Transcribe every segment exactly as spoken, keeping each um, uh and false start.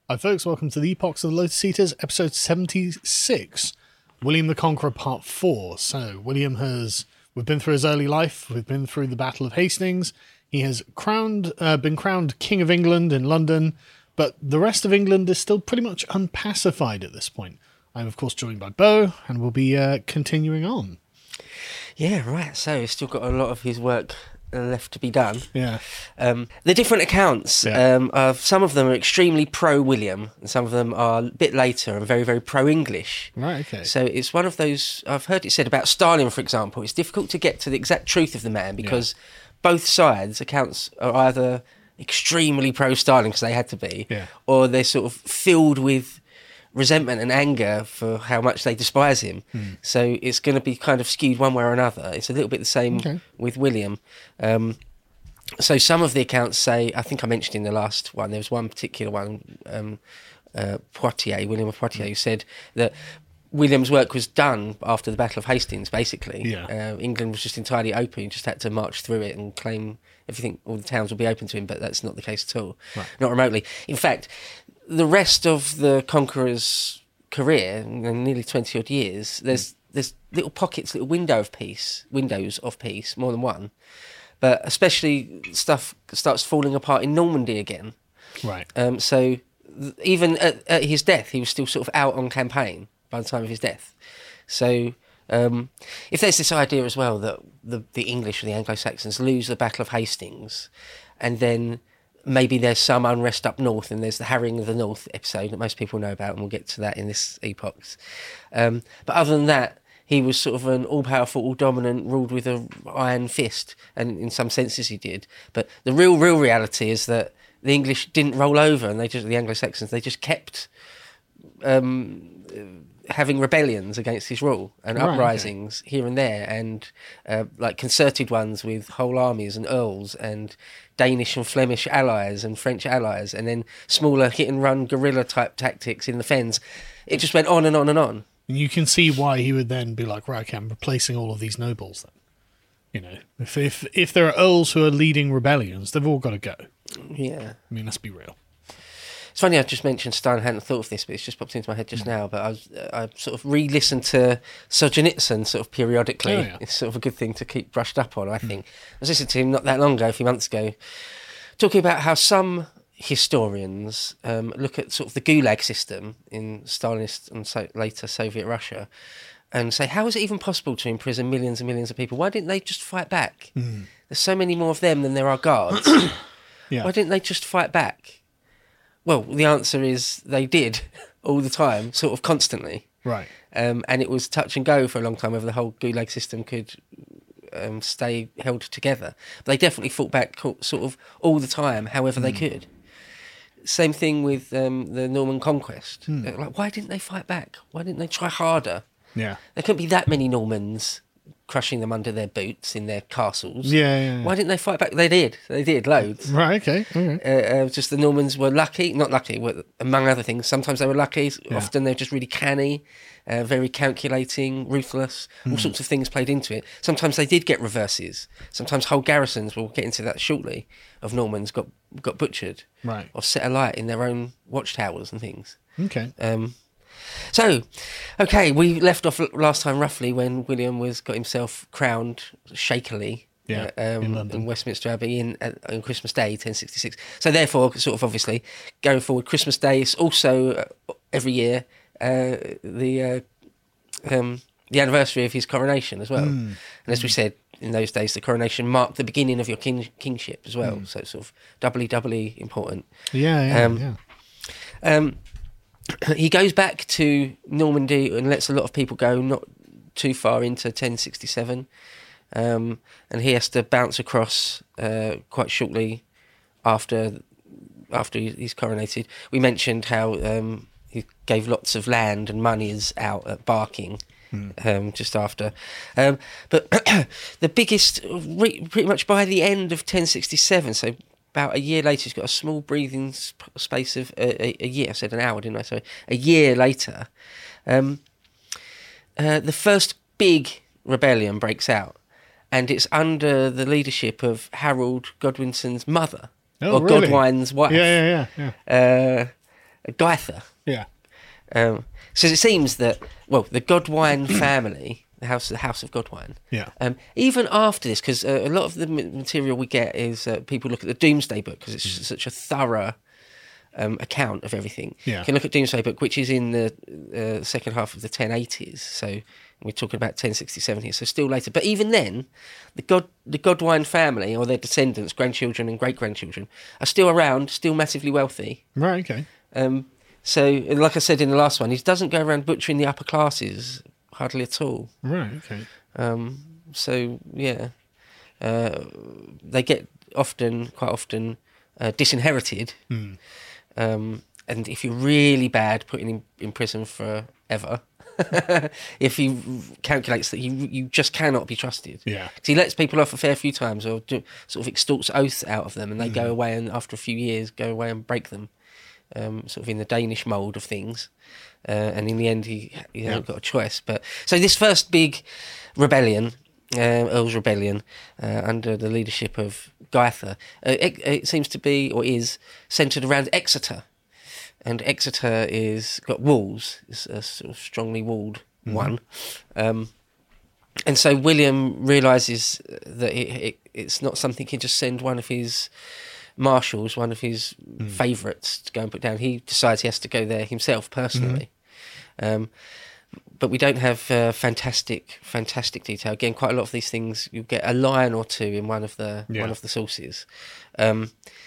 Hi folks, welcome to the Epochs of the Lotus Eaters, episode seventy-six, William the Conqueror part four. So, William has, we've been through his early life, we've been through the Battle of Hastings, he has crowned, uh, been crowned King of England in London, but the rest of England is still pretty much unpacified at this point. I'm of course joined by Bo, and we'll be uh, continuing on. Yeah, right, so he's still got a lot of his work left to be done. Yeah. Um, the different accounts, Yeah. um, of some of them are extremely pro-William, and some of them are a bit later and very, very pro-English. Right, okay. So it's one of those, I've heard it said about Stalin, for example, it's difficult to get to the exact truth of the man because yeah. both sides' accounts are either extremely pro-Stalin because they had to be, yeah. or they're sort of filled with resentment and anger for how much they despise him. Mm. So it's going to be kind of skewed one way or another. It's a little bit the same okay. with William. Um, so some of the accounts say, I think I mentioned in the last one, there was one particular one, um, uh, Poitiers, William of Poitiers, who said that William's work was done after the Battle of Hastings, basically. Yeah. Uh, England was just entirely open. He just had to march through it and claim everything, all the towns would be open to him, but that's not the case at all. Right. Not remotely. In fact, the rest of the Conqueror's career, nearly twenty odd years, there's there's little pockets, little window of peace, windows of peace, more than one. But especially stuff starts falling apart in Normandy again. Right. Um, so th- even at, at his death, he was still sort of out on campaign by the time of his death. So um, if there's this idea as well that the, the English or the Anglo-Saxons lose the Battle of Hastings, and then maybe there's some unrest up north, and there's the Harrying of the North episode that most people know about, and we'll get to that in this epoch. Um, but other than that, he was sort of an all-powerful, all-dominant, ruled with an iron fist, and in some senses he did. But the real, real reality is that the English didn't roll over, and they just the Anglo-Saxons, they just kept um, having rebellions against his rule and right, uprisings okay. here and there, and uh, like concerted ones with whole armies and earls and Danish and Flemish allies and French allies, and then smaller hit-and-run guerrilla-type tactics in the fens. It just went on and on and on. And you can see why he would then be like, right, okay, I'm replacing all of these nobles then. You know, if if if there are earls who are leading rebellions, they've all got to go. Yeah. I mean, let's be real. It's funny, I just mentioned Stalin, I hadn't thought of this, but it's just popped into my head just now. But I was, I sort of re-listened to Solzhenitsyn sort of periodically. Oh, yeah. It's sort of a good thing to keep brushed up on, I think. Mm. I was listening to him not that long ago, a few months ago, talking about how some historians um, look at sort of the Gulag system in Stalinist and so later Soviet Russia and say, how is it even possible to imprison millions and millions of people? Why didn't they just fight back? Mm. There's so many more of them than there are guards. Yeah. Why didn't they just fight back? Well, the answer is they did all the time, sort of constantly. Right. Um, and it was touch and go for a long time whether the whole Gulag system could um, stay held together. But they definitely fought back sort of all the time, however mm. they could. Same thing with um, the Norman conquest. Mm. Like, why didn't they fight back? Why didn't they try harder? Yeah. There couldn't be that many Normans crushing them under their boots in their castles. Yeah, yeah, yeah. Why didn't they fight back? They did. They did, loads. Right, okay. okay. Uh, uh, just the Normans were lucky, not lucky, were, among other things. Sometimes they were lucky, yeah. often they're just really canny, uh, very calculating, ruthless, all mm. sorts of things played into it. Sometimes they did get reverses. Sometimes whole garrisons, we'll get into that shortly, of Normans got got butchered. Right. Or set alight in their own watchtowers and things. Okay. Um, So, okay, we left off last time roughly when William was got himself crowned shakily yeah, uh, um, in, in Westminster Abbey in, uh, on Christmas Day, ten sixty-six. So therefore, sort of obviously, going forward, Christmas Day is also uh, every year uh, the uh, um, the anniversary of his coronation as well. Mm. And as we said, in those days, the coronation marked the beginning of your king, kingship as well. Mm. So it's sort of doubly, doubly important. Yeah, yeah, um, yeah. Um, he goes back to Normandy and lets a lot of people go not too far into ten sixty-seven. Um, and he has to bounce across uh, quite shortly after after he's coronated. We mentioned how um, he gave lots of land and monies out at Barking mm. um, just after. Um, but the biggest, re- pretty much by the end of ten sixty-seven, so about a year later, he's got a small breathing sp- space of uh, a, a year. I said an hour, didn't I? So a year later, um, uh, the first big rebellion breaks out, and it's under the leadership of Harold Godwinson's mother, oh, or really? Godwine's wife. Yeah, yeah, yeah. yeah. Uh, Guyther. Yeah. Um, so it seems that, well, the Godwine family, the house, the House of Godwine, Yeah. um, even after this, because uh, a lot of the m- material we get is uh, people look at the Doomsday Book, because it's mm. such a thorough um, account of everything. Yeah. You can look at Doomsday Book, which is in the uh, second half of the ten eighties, so we're talking about ten sixty-seven here, so still later. But even then, the God, the Godwine family, or their descendants, grandchildren and great-grandchildren, are still around, still massively wealthy. Right, okay. Um, so, like I said in the last one, he doesn't go around butchering the upper classes, hardly at all. Right, okay. Um, so, yeah. Uh, they get often, quite often, uh, disinherited. Mm. Um, and if you're really bad, put in, in prison forever. If he calculates that you you just cannot be trusted. Yeah. Because he lets people off a fair few times, or do, sort of extorts oaths out of them, and they Mm. go away and after a few years go away and break them, um, sort of in the Danish mould of things. Uh, and in the end, he he Yeah. hasn't got a choice. But so this first big rebellion, uh, Earl's Rebellion, uh, under the leadership of Guyther, uh, it, it seems to be or is centred around Exeter. And Exeter is got walls, it's a sort of strongly walled mm-hmm. one. Um, and so William realises that it, it, it's not something he'd just send one of his marshals, one of his mm. favourites, to go and put down. He decides he has to go there himself personally. Mm-hmm. Um, but we don't have uh, fantastic, fantastic detail. Again, quite a lot of these things, you get a line or two in one of the yeah. one of the sources. Um,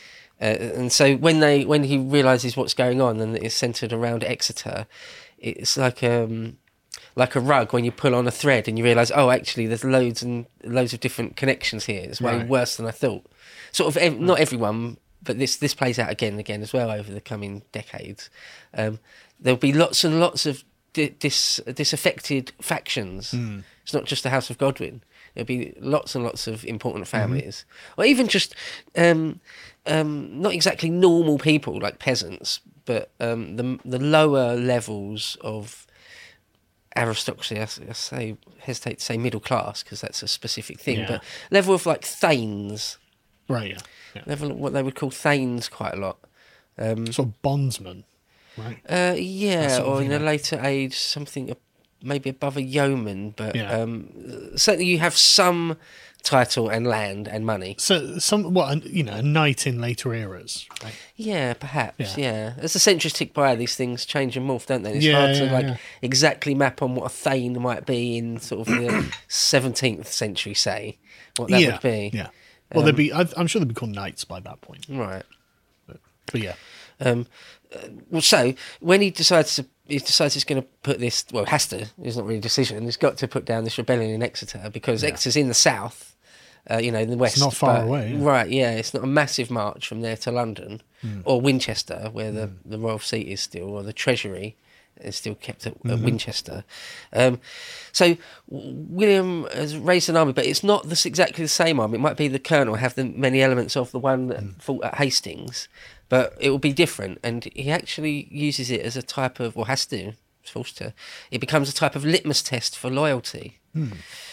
Uh, and so when they when he realises what's going on and it's centred around Exeter, it's like um like a rug when you pull on a thread and you realise, oh, actually there's loads and loads of different connections here. It's way right. worse than I thought. Sort of ev- not everyone, but this this plays out again and again as well over the coming decades. Um, there'll be lots and lots of di- dis disaffected factions. Mm. It's not just the House of Godwin. There'll be lots and lots of important families, mm-hmm. or even just um, um, not exactly normal people like peasants, but um, the the lower levels of aristocracy. I, I say hesitate to say middle class because that's a specific thing, yeah. but level of like thanes, right? Yeah, yeah. Level of what they would call thanes quite a lot. Um, sort of bondsmen, right? Uh, yeah, sort of or in thing, a later age, something maybe above a yeoman, but yeah. um, certainly you have some title and land and money. So, some what you know, a knight in later eras, right? Yeah, perhaps. Yeah. Yeah. As the centuries tick by, these things change and morph, don't they? It's Yeah, hard to yeah, like yeah. exactly map on what a thane might be in sort of the seventeenth century, say what that yeah, would be. Yeah. Well, Um, they'd be. I've- I'm sure they'd be called knights by that point. Right. But, but yeah. Um, uh, well, so when he decides to, he decides he's going to put this. Well, has to. It's not really a decision. He's got to put down this rebellion in Exeter because Yeah. Exeter's in the south. Uh, you know, in the west. It's not far but- away, yeah. Right? Yeah, it's not a massive march from there to London Mm. or Winchester, where the, the royal seat is still, or the treasury is still kept at, at Mm-hmm. Winchester. Um, so William has raised an army, but it's not this exactly the same army. It might be the colonel have the many elements of the one that Mm. fought at Hastings, but it will be different. And he actually uses it as a type of, or has to, it's forced to. It becomes a type of litmus test for loyalty. Mm.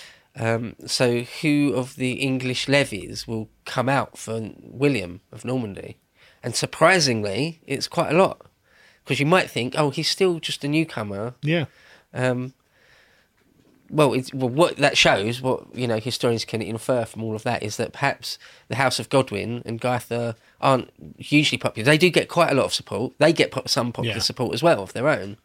Um, so who of the English levies will come out for William of Normandy? And surprisingly, it's quite a lot. Because you might think, oh, he's still just a newcomer. Yeah. Um, well, it's, well, what that shows, what you know, historians can infer from all of that, is that perhaps the House of Godwin and Guyther aren't hugely popular. They do get quite a lot of support. They get pop- some popular Yeah. support as well of their own.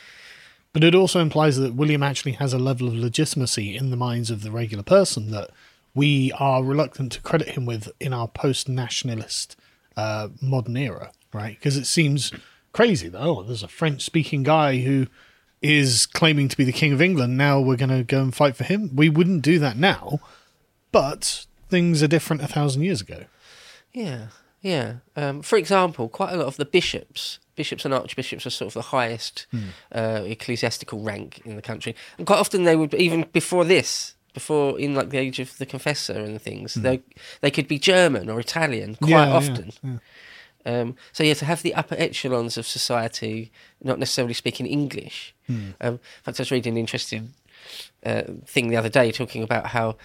But it also implies that William actually has a level of legitimacy in the minds of the regular person that we are reluctant to credit him with in our post-nationalist uh, modern era, right? Because it seems crazy that, oh, there's a French-speaking guy who is claiming to be the King of England. Now we're going to go and fight for him. We wouldn't do that now, but things are different a thousand years ago. Yeah, yeah. Um, for example, quite a lot of the bishops, bishops and archbishops are sort of the highest Hmm. uh, ecclesiastical rank in the country. And quite often they would, even before this, before in like the age of the confessor and things, they they could be German or Italian quite Hmm. Yeah, yeah, often. yeah. Um, so yeah, to have the upper echelons of society not necessarily speaking English. Hmm. Um, in fact, I was reading an interesting uh, thing the other day talking about how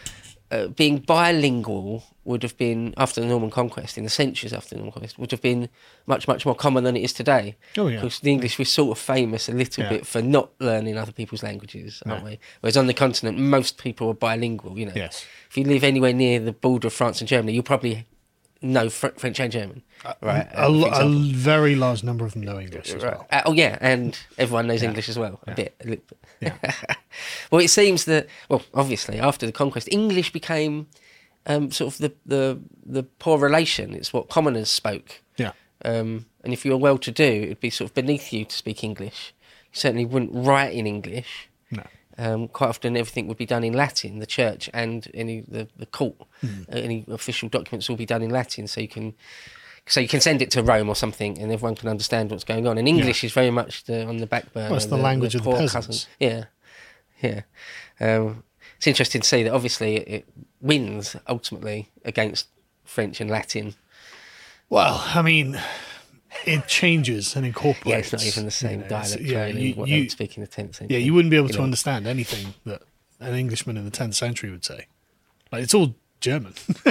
uh, being bilingual would have been, after the Norman Conquest, in the centuries after the Norman Conquest, would have been much, much more common than it is today. Oh, yeah. Because the English, we're sort of famous a little Yeah. bit for not learning other people's languages, aren't we? Whereas on the continent, most people are bilingual, you know. Yes. If you live anywhere near the border of France and Germany, you'll probably know Fr- French and German, right? A, uh, for a example. very large number of them know English as Right. well. Uh, oh yeah, and everyone knows Yeah. English as well, a Yeah. bit. A little bit. Yeah. Well, it seems that, well, obviously, after the conquest, English became um, sort of the, the the poor relation. It's what commoners spoke. Yeah. Um, and if you were well-to-do, it'd be sort of beneath you to speak English. You certainly wouldn't write in English. No. Um, quite often, everything would be done in Latin. The church and any the, the court, Mm. uh, any official documents will be done in Latin, so you can so you can send it to Rome or something, and everyone can understand what's going on. And English is very much the, on the back burner. Well, it's the language of the poor peasants. cousin. Yeah, yeah. Um, it's interesting to see that obviously it, it wins ultimately against French and Latin. Well, I mean, it changes and incorporates. Yeah, it's not even the same you know, it's- dialect. Yeah, really, you, what you, they would speak in the tenth century. yeah, you wouldn't be able you to know. understand anything that an Englishman in the tenth century would say. Like, it's all German.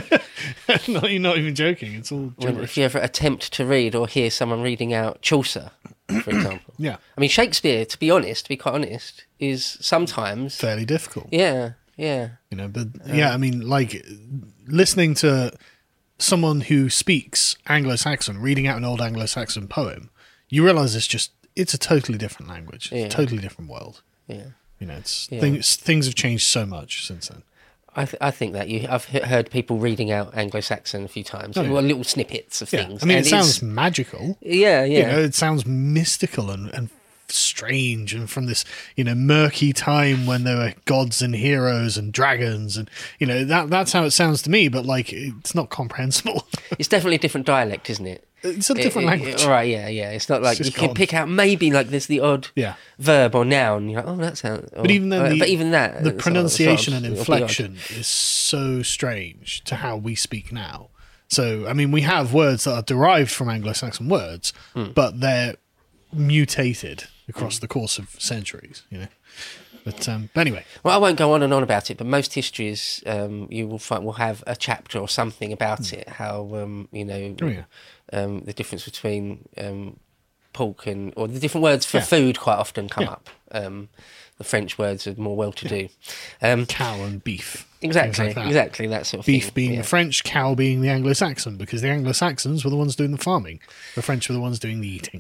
no, you're not even joking. It's all When, gibberish. if you ever attempt to read or hear someone reading out Chaucer, for example. Yeah, I mean, Shakespeare, to be honest, to be quite honest, is sometimes. fairly difficult. Yeah, yeah. You know, but yeah, I mean, like listening to someone who speaks Anglo-Saxon reading out an old Anglo-Saxon poem, you realize it's just it's a totally different language, Yeah. it's a totally different world. Yeah. You know, it's Yeah. things things have changed so much since then. I, th- I think that you, I've he- heard people reading out Anglo-Saxon a few times, Oh, yeah. well, little snippets of Yeah, things. I mean, and it it's- sounds magical. Yeah, yeah. You know, it sounds mystical and, and strange, and from this you know murky time when there were gods and heroes and dragons, and you know that that's how it sounds to me. But like, it's not comprehensible. It's definitely a different dialect, isn't it? It's a different It- it- language. All right, yeah, yeah. It's not like It's you just can gone. pick out maybe like there's the odd Yeah. verb or noun. You're like, oh, that sounds. But even then, uh, the, but even that, the it's not- pronunciation it's not- and it'll be odd. inflection is so strange to how we speak now. So, I mean, we have words that are derived from Anglo-Saxon words, Hmm. but they're mutated across the course of centuries. You know, but um, but anyway, Well, I won't go on and on about it, but most histories um, you will find will have a chapter or something about it. How um, you know Oh, yeah. um, the difference between um, pork and or the different words for Yeah. food quite often come Yeah. up. Um, the French words are more well-to-do. Um, cow and beef. exactly, things like that. exactly that sort of Beef thing. being yeah. the French, cow being the Anglo-Saxon, because the Anglo-Saxons were the ones doing the farming. The French were the ones doing the eating.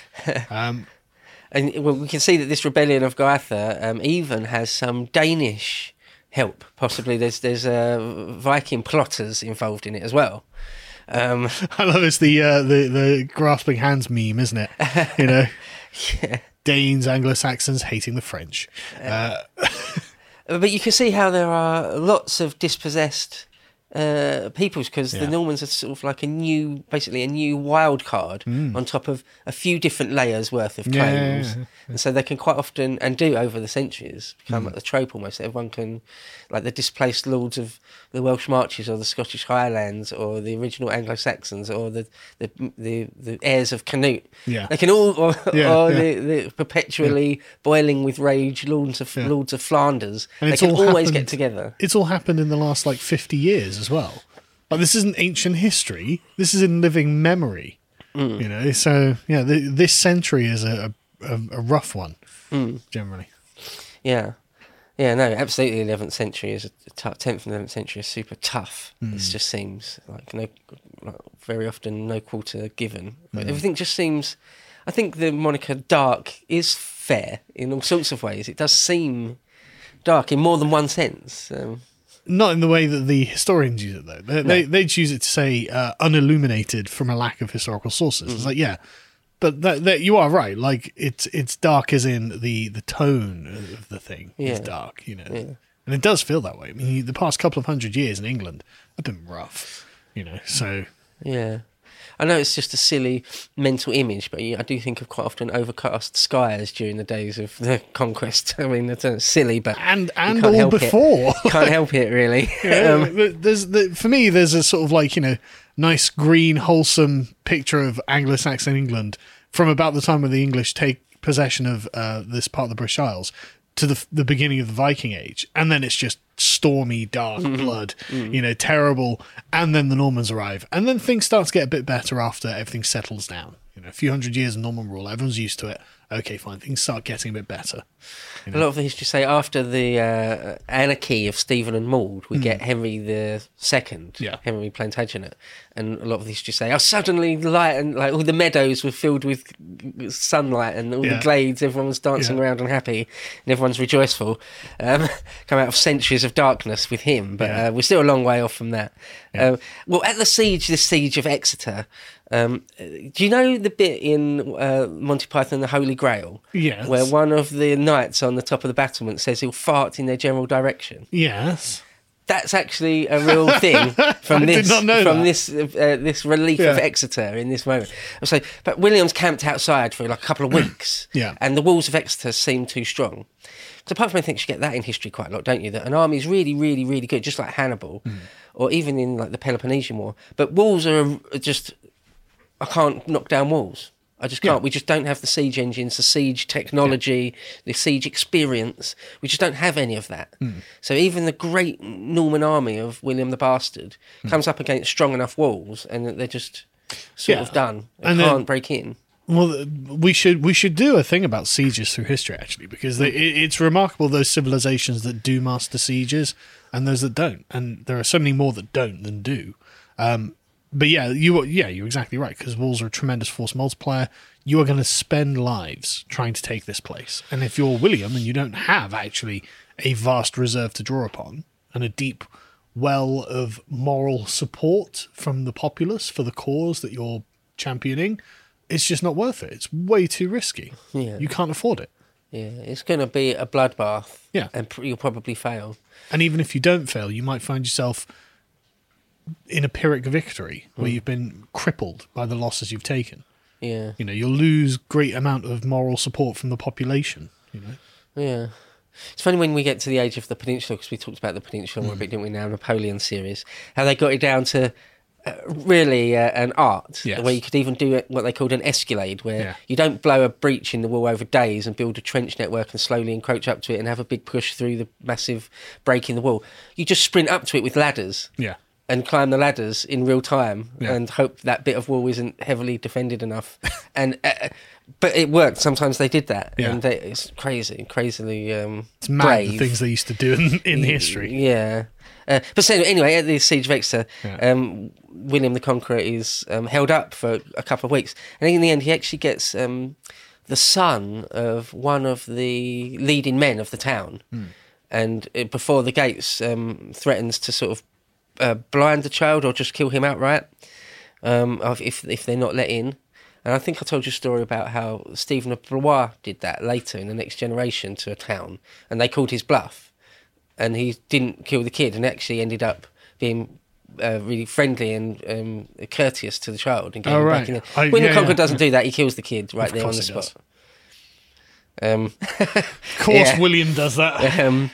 Um, And well, we can see that this rebellion of Gaitha um, even has some Danish help. Possibly there's there's uh, Viking plotters involved in it as well. Um, I love it's the uh, the the grasping hands meme, isn't it? You know, yeah. Danes, Anglo-Saxons hating the French. Uh, But you can see how there are lots of dispossessed uh, peoples because Yeah. the Normans are sort of like a new, basically a new wild card on top of a few different layers worth of Mm. Yeah, yeah, claims. yeah, And so they can quite often, and do over the centuries, become Mm. like a trope almost. Everyone can, like the displaced lords of the Welsh Marches or the Scottish Highlands or the original Anglo-Saxons or the the the, the heirs of Canute. Yeah. They can all, or, Yeah, or yeah. The, the perpetually boiling with rage lords of Yeah. lords of Flanders. And They it's can all always happened- get together. it's all happened in the last like fifty years as well. Like, this isn't ancient history. This is in living memory. Mm. You know, so yeah, the, this century is a a, a rough one Mm. generally. Yeah. Yeah, no, absolutely. eleventh century is a tough. tenth and eleventh century is super tough. Hmm. It just seems like no, like very often no quarter given. But Hmm. everything just seems. I think the moniker dark is fair in all sorts of ways. It does seem dark in more than one sense. Um, Not in the way that the historians use it, though. They, they, they'd use it to say uh, unilluminated from a lack of historical sources. It's like, yeah, but that, that, you are right. Like, it's it's dark as in the, the tone of the thing is Yeah. dark, you know. Yeah. And it does feel that way. I mean, the past couple of hundred years in England have been rough, you know, so... yeah. I know it's just a silly mental image, but I do think of quite often overcast skies during the days of the conquest. I mean, it's uh, silly, but And you and can't all help it. before. You can't help it, really. Yeah, Um, but there's the, for me, there's a sort of like, you know, nice green, wholesome picture of Anglo-Saxon England from about the time when the English take possession of uh, this part of the British Isles to the the beginning of the Viking Age, and then it's just stormy, dark blood, Mm. you know, terrible, and then the Normans arrive, and then things start to get a bit better after everything settles down. You know, a few hundred years of Norman rule, everyone's used to it. Okay, fine, things start getting a bit better. A lot of the history say after the uh, anarchy of Stephen and Maud, we get Henry the Second, Yeah. Henry Plantagenet, and a lot of the history say, oh, suddenly the light and like all the meadows were filled with sunlight and all Yeah. the glades, everyone was dancing Yeah. around and happy, and everyone's rejoiceful. Um, come out of centuries of darkness with him, but Yeah. uh, we're still a long way off from that. Yeah. Uh, well, at the siege, the siege of Exeter. Um, do you know the bit in uh, Monty Python and the Holy Grail? Yes. Where one of the knights on the top of the battlement says he'll fart in their general direction. Yes. That's actually a real thing from I did this not know from that. this uh, this relief of Yeah. Exeter in this moment. So, but William's camped outside for like a couple of weeks, Yeah. and the walls of Exeter seem too strong. So apart from anything, you get that in history quite a lot, don't you? That an army is really, really, really good, just like Hannibal, Hmm. or even in like the Peloponnesian War. But walls are are just I can't knock down walls. I just can't. Yeah. We just don't have the siege engines, the siege technology, the siege experience. We just don't have any of that. Hmm. So even the great Norman army of William the Bastard comes up against strong enough walls, and they're just sort Yeah. of done. They And can't then- break in. Well, th- we should we should do a thing about sieges through history, actually, because they, it, it's remarkable those civilizations that do master sieges and those that don't, and there are so many more that don't than do. Um, but yeah, you are- yeah you're exactly right, because walls are a tremendous force multiplier. You are going to spend lives trying to take this place, and if you're William and you don't have actually a vast reserve to draw upon and a deep well of moral support from the populace for the cause that you're championing, it's just not worth it. It's way too risky. Yeah. You can't afford it. Yeah, it's going to be a bloodbath. Yeah. And pr- you'll probably fail. And even if you don't fail, you might find yourself in a Pyrrhic victory where you've been crippled by the losses you've taken. Yeah. You know, you'll lose great amount of moral support from the population, you know. Yeah. It's funny when we get to the age of the Peninsula, because we talked about the Peninsula a bit, didn't we, now, Napoleon series, how they got it down to uh, really uh, an art, Yes. where you could even do it, what they called an escalade, where Yeah. you don't blow a breach in the wall over days and build a trench network and slowly encroach up to it and have a big push through the massive break in the wall. You just sprint up to it with ladders. Yeah. And climb the ladders in real time, Yeah. and hope that bit of wall isn't heavily defended enough. and uh, but it worked. Sometimes they did that, Yeah. and they, it's crazy, crazily um, It's mad brave. the things they used to do in, in history. Yeah. Uh, but so anyway, at the Siege of Exeter, Yeah. um, William the Conqueror is um, held up for a couple of weeks, and in the end, he actually gets um, the son of one of the leading men of the town, Hmm. and uh, before the gates, um, threatens to sort of uh, blind the child or just kill him outright um, of- if if they're not let in. And I think I told you a story about how Stephen of Blois did that later in the next generation to a town, and they called his bluff, and he didn't kill the kid, and actually ended up being uh, really friendly and um, courteous to the child and getting Oh, him right. back in there. I- William yeah, Conqueror yeah, doesn't yeah. do that; he kills the kid right Of there on course the he spot. Um, Of course, Yeah. William does that. um,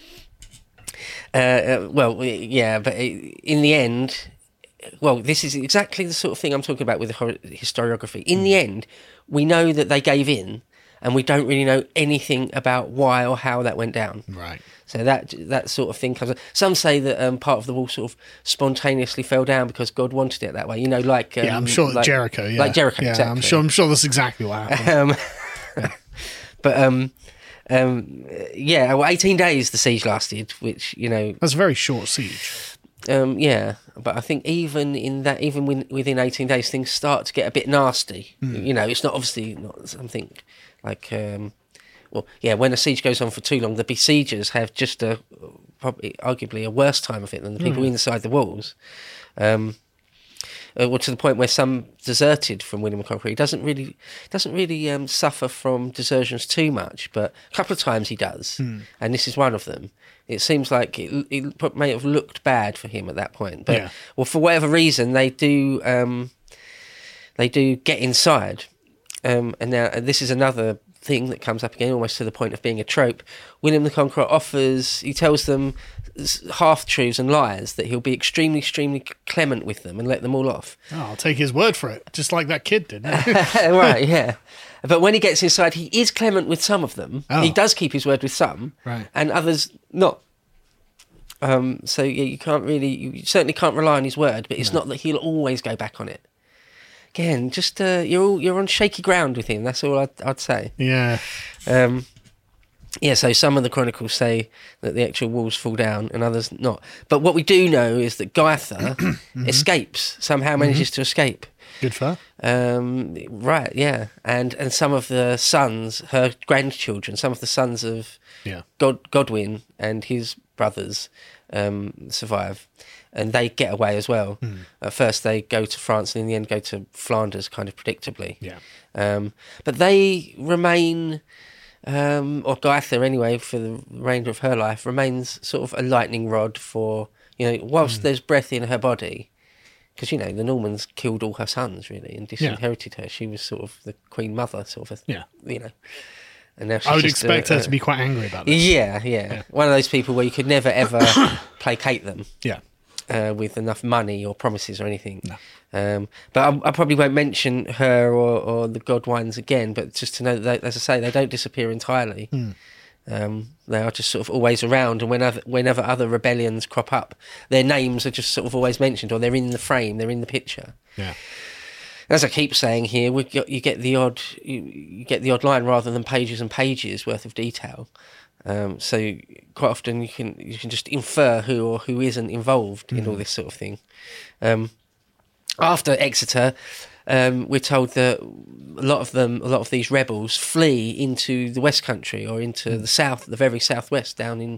uh, uh, well, yeah, but in the end, well, this is exactly the sort of thing I'm talking about with the hor- historiography. In the end, we know that they gave in, and we don't really know anything about why or how that went down. Right. So that that sort of thing comes up. Some say that um, part of the wall sort of spontaneously fell down because God wanted it that way. You know, like um, Yeah, I'm sure like, Jericho. Yeah, like Jericho. Yeah, exactly. I'm sure. I'm sure that's exactly what happened. Um, but um, um, yeah, well, eighteen days the siege lasted, which you know, That's a very short siege. um, yeah. But I think even in that, even win, within eighteen days, things start to get a bit nasty. You know, it's not obviously not something like. Um, Well, yeah, when a siege goes on for too long, the besiegers have just a probably, arguably, a worse time of it than the people inside the walls. Um, uh, well, to the point where some deserted from William the Conqueror. He doesn't really doesn't really um, suffer from desertions too much, but a couple of times he does, and this is one of them. It seems like it, it may have looked bad for him at that point, but Yeah. well, for whatever reason, they do um, they do get inside, um, and now and this is another thing that comes up again, almost to the point of being a trope. William the Conqueror offers, he tells them half-truths and lies, that he'll be extremely, extremely clement with them and let them all off. Oh, I'll take his word for it, just like that kid did. Right, yeah. But when he gets inside, he is clement with some of them. Oh. He does keep his word with some, right. and others not. Um, so yeah, you can't really, you certainly can't rely on his word, but it's no. not that he'll always go back on it. Again, just uh, you're all, you're on shaky ground with him. That's all I'd, I'd say. Yeah. Um, yeah. So some of the chronicles say that the actual walls fall down, and others not. But what we do know is that Gaither mm-hmm. escapes somehow, manages mm-hmm. to escape. Good for her. Um, right. Yeah. And and some of the sons, her grandchildren, some of the sons of yeah. God, Godwin and his brothers um, survive. And they get away as well. Mm. At first they go to France and in the end go to Flanders, kind of predictably. Yeah. Um, but they remain, um, or Gaither anyway, for the remainder of her life, remains sort of a lightning rod for, you know, whilst mm. there's breath in her body, because, you know, the Normans killed all her sons, really, and disinherited yeah. her. She was sort of the queen mother, sort of, yeah. you know. And now she's I would just expect a, her a, to be quite angry about this. Yeah, yeah, yeah. One of those people where you could never, ever placate them. Yeah. Uh, with enough money or promises or anything. No. Um, but I, I probably won't mention her or, or the Godwines again, but just to know that, they, as I say, they don't disappear entirely. Mm. Um, they are just sort of always around, and whenever, whenever other rebellions crop up, their names are just sort of always mentioned, or they're in the frame, they're in the picture. Yeah. As I keep saying here, we get, you get the odd you, you get the odd line rather than pages and pages worth of detail. Um, so quite often you can you can just infer who or who isn't involved mm. in all this sort of thing. Um, after Exeter, um, we're told that a lot of them, a lot of these rebels, flee into the West Country or into mm. the south, the very southwest, down in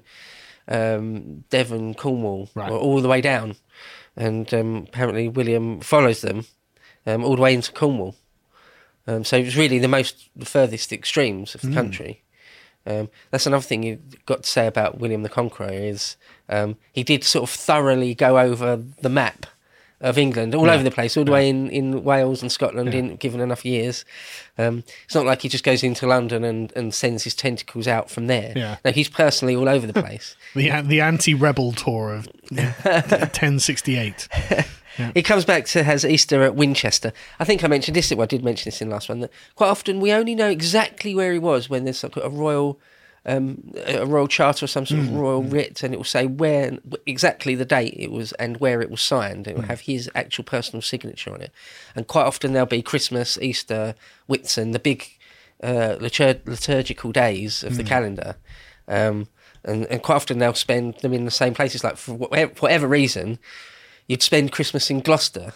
um, Devon, Cornwall, right. or all the way down. And um, apparently William follows them um, all the way into Cornwall. Um, so it was really the most the furthest extremes of the mm. country. Um, that's another thing you've got to say about William the Conqueror is um, he did sort of thoroughly go over the map of England all yeah. over the place, all the yeah. way in, in Wales and Scotland, yeah. in, given enough years. Um, it's not like he just goes into London and, and sends his tentacles out from there. Yeah. No, he's personally all over the place. the the anti-rebel tour of ten sixty-eight. Yeah. He comes back to has Easter at Winchester. I think I mentioned this, well, I did mention this in the last one, that quite often we only know exactly where he was when there's like a royal um, a royal charter or some sort mm. of royal writ, and it will say where exactly the date it was and where it was signed. It will mm. have his actual personal signature on it. And quite often there'll be Christmas, Easter, Whitsun, the big uh, litur- liturgical days of mm. the calendar. Um, and, and quite often they'll spend them in the same places, like for whatever, whatever reason. You'd spend Christmas in Gloucester.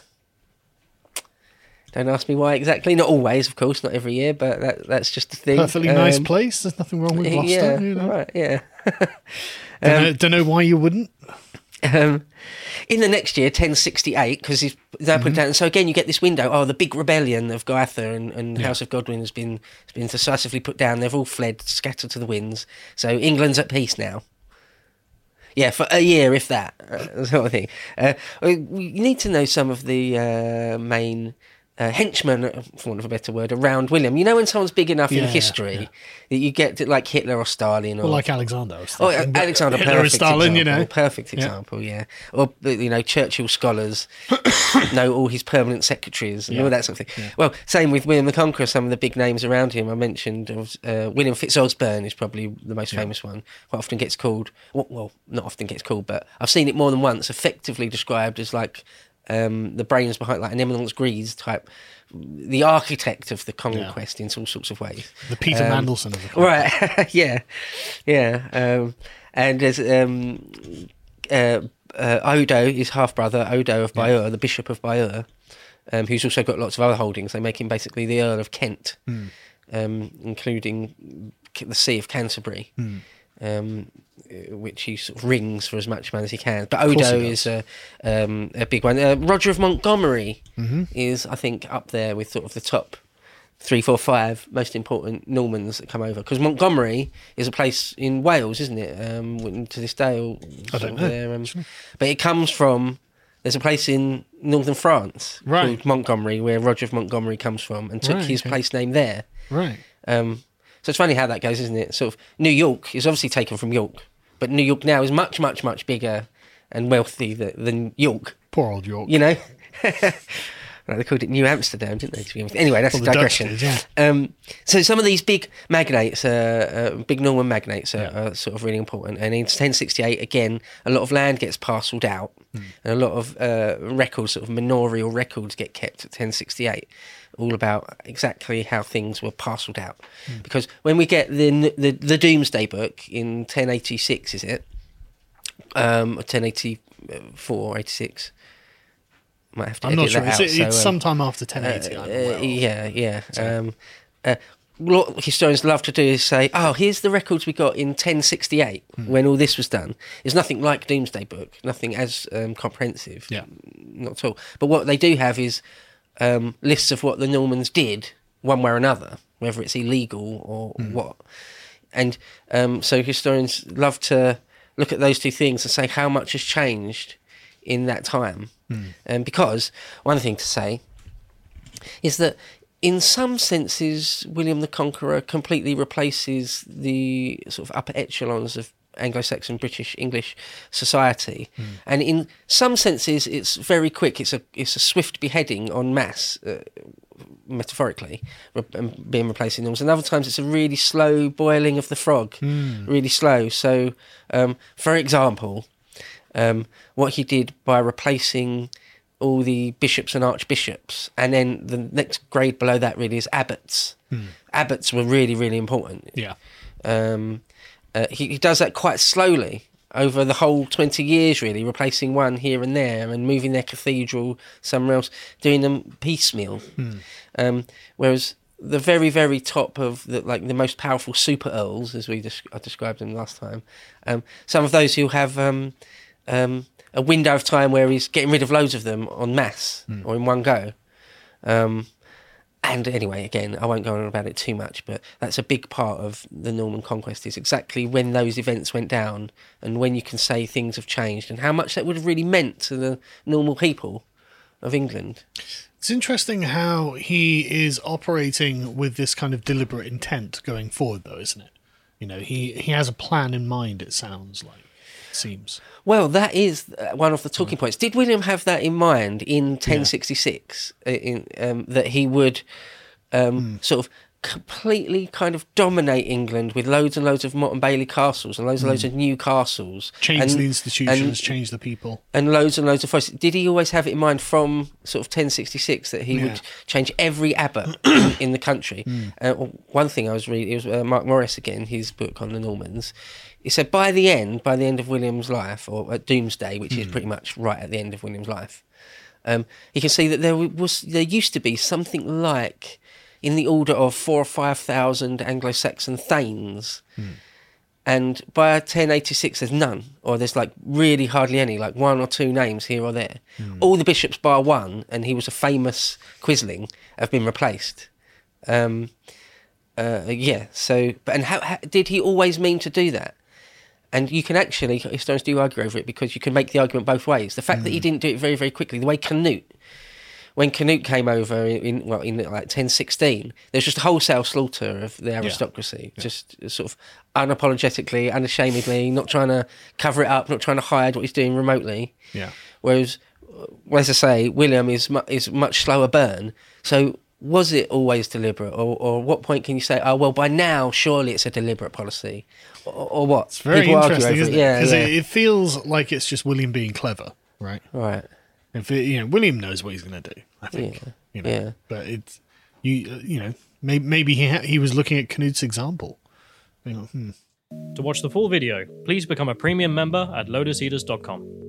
Don't ask me why exactly. Not always, of course, not every year, but that, that's just the thing. Perfectly um, nice place. There's nothing wrong with Gloucester. Yeah, you know? right, yeah. don't, um, know, don't know why you wouldn't. Um, in the next year, ten sixty-eight, because they mm-hmm. put it down. So again, you get this window. Oh, the big rebellion of Gaither and, and yeah. House of Godwin has been has been decisively put down. They've all fled, scattered to the winds. So England's at peace now. Yeah, for a year, if that, uh, sort of thing. Uh, we need to know some of the uh, main uh, henchmen, for want of a better word, around William. You know when someone's big enough yeah, in history yeah. that you get to, like Hitler or Stalin, or well, like Alexander. I was oh, thinking, Alexander, Hitler perfect Stalin, example, you know, perfect example, yeah. yeah. Or you know, Churchill scholars know all his permanent secretaries and yeah. all that sort of thing. Yeah. Well, same with William the Conqueror. Some of the big names around him I mentioned. Uh, William Fitzosborne is probably the most yeah. famous one. Quite often gets called, well, well, not often gets called, but I've seen it more than once. Effectively described as like um, the brains behind, like an Eminence Grise type. The architect of the conquest yeah. in all sorts of ways. The Peter um, Mandelson of the conquest. Right, yeah, yeah. Um, and there's um, uh, uh, Odo, his half-brother, Odo of Bayeux, yeah. the Bishop of Bayeux, um, who's also got lots of other holdings. They make him basically the Earl of Kent, mm. um, including the See of Canterbury. Mm. Um, which he sort of rings for as much money as he can. But Odo is a, um, a big one. Uh, Roger of Montgomery mm-hmm. is, I think, up there with sort of the top three, four, five most important Normans that come over. Because Montgomery is a place in Wales, isn't it? Um, to this day. I don't know. There, um, but it comes from... There's a place in northern France right. called Montgomery, where Roger of Montgomery comes from, and took right, his okay. place name there. Right. Um, So it's funny how that goes, isn't it? Sort of New York is obviously taken from York, but New York now is much, much, much bigger and wealthy than, than York. Poor old York. You know? Well, they called it New Amsterdam, didn't they? To begin with. Anyway, that's Well, a the Dutch digression. did, yeah. um, so some of these big magnates, uh, uh, big Norman magnates, are, Yeah. are sort of really important. And in ten sixty-eight, again, a lot of land gets parcelled out, Hmm. and a lot of uh, records, sort of manorial records, get kept at ten sixty-eight, all about exactly how things were parcelled out. Hmm. Because when we get the, the the Doomsday Book in ten eighty-six, is it? Um, or ten eighty-four or eighty-six. Might have to I'm edit not sure. that It's, out, it's so, um, sometime after ten eighty. I'm aware uh, of. yeah, yeah. Um, uh, what historians love to do is say, "Oh, here's the records we got in ten sixty-eight when all this was done." It's nothing like Doomsday Book, nothing as um, comprehensive. Yeah. Not at all. But what they do have is um, lists of what the Normans did, one way or another, whether it's illegal or what. And um, so historians love to look at those two things and say how much has changed in that time. And because one thing to say is that in some senses, William the Conqueror completely replaces the sort of upper echelons of Anglo-Saxon, British, English society, mm. and in some senses, it's very quick. It's a it's a swift beheading en masse, uh, metaphorically, re- being replacing norms. And other times, it's a really slow boiling of the frog, mm. really slow. So, um, for example, um, what he did by replacing all the bishops and archbishops, and then the next grade below that really is abbots. Hmm. Abbots were really, really important. Yeah. Um, uh, he, he does that quite slowly over the whole twenty years, really, replacing one here and there and moving their cathedral somewhere else, doing them piecemeal. Hmm. Um, whereas the very, very top of the, like the most powerful super earls, as we des- I described them last time, um, some of those who have um, um, a window of time where he's getting rid of loads of them en masse mm. or in one go. Um, and anyway, again, I won't go on about it too much, but that's a big part of the Norman conquest, is exactly when those events went down and when you can say things have changed and how much that would have really meant to the normal people of England. It's interesting how he is operating with this kind of deliberate intent going forward, though, isn't it? You know, he, he has a plan in mind, it sounds like. Seems. Well, that is one of the talking points. Did William have that in mind in ten sixty-six? Yeah. In, um, that he would um, mm. sort of completely kind of dominate England with loads and loads of Motte and Bailey castles and loads and mm. loads of new castles. Change and, the institutions, and, change the people. And loads and loads of forests. Did he always have it in mind from sort of ten sixty-six that he yeah. would change every abbot in, in the country? Mm. Uh, one thing I was reading, it was uh, Mark Morris again, his book on the Normans. He said by the end, by the end of William's life, or at Doomsday, which mm. is pretty much right at the end of William's life, um, he can see that there was there used to be something like in the order of four or five thousand Anglo-Saxon thanes, mm. and by ten eighty-six there's none, or there's like really hardly any, like one or two names here or there. Mm. All the bishops bar one, and he was a famous Quisling, have been replaced. Um, uh, yeah. So, but and how, how did he always mean to do that? And you can actually, historians do argue over it because you can make the argument both ways. The fact mm. that he didn't do it very, very quickly, the way Canute, when Canute came over in, in well in like ten sixteen, there's just a wholesale slaughter of the aristocracy, yeah. just yeah. sort of unapologetically, unashamedly, not trying to cover it up, not trying to hide what he's doing remotely. Yeah. Whereas, well, as I say, William is mu- is much slower burn. So was it always deliberate, or, or at what point can you say, oh well, by now surely it's a deliberate policy, or, or what? It's very People interesting, isn't it? Yeah, because yeah. it, it feels like it's just William being clever, right? Right. If it, you know, William knows what he's going to do, I think. Yeah. You know, yeah. But it's you. Uh, you know, maybe, maybe he ha- he was looking at Canute's example. You know, hmm. To watch the full video, please become a premium member at lotus eaters dot com.